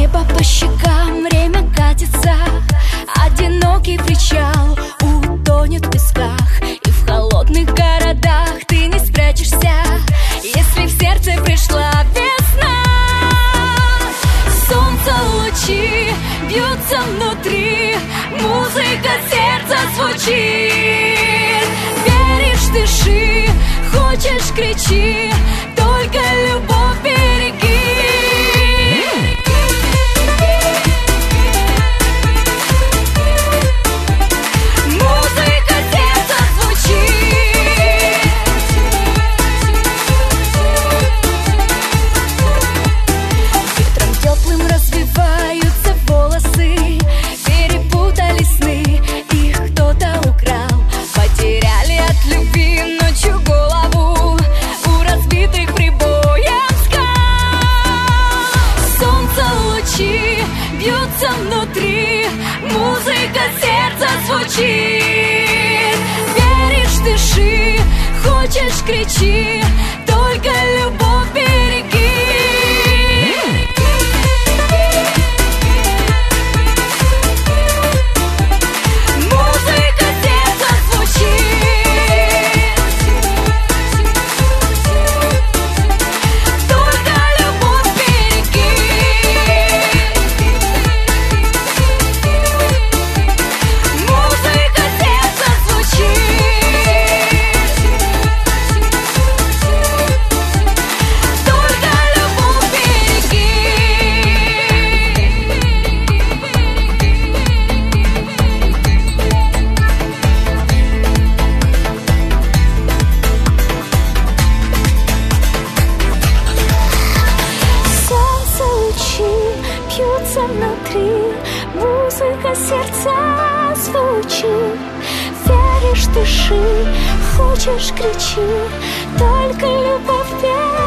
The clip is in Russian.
небо по щекам, время катится. Одинокий причал утонет в песках, и в холодных городах ты не спрячешься, если в сердце пришла весна. Солнце лучи бьются внутри, музыка сердца звучит. Веришь, дыши, хочешь, кричи, только любовь береги. Бьются внутри, музыка сердца звучит. Веришь, дыши, хочешь, кричи, только любовь береги. Музыка сердца звучит, только любовь береги. Бьются внутри, музыка сердца звучит. Веришь, дыши, хочешь, кричи, только любовь.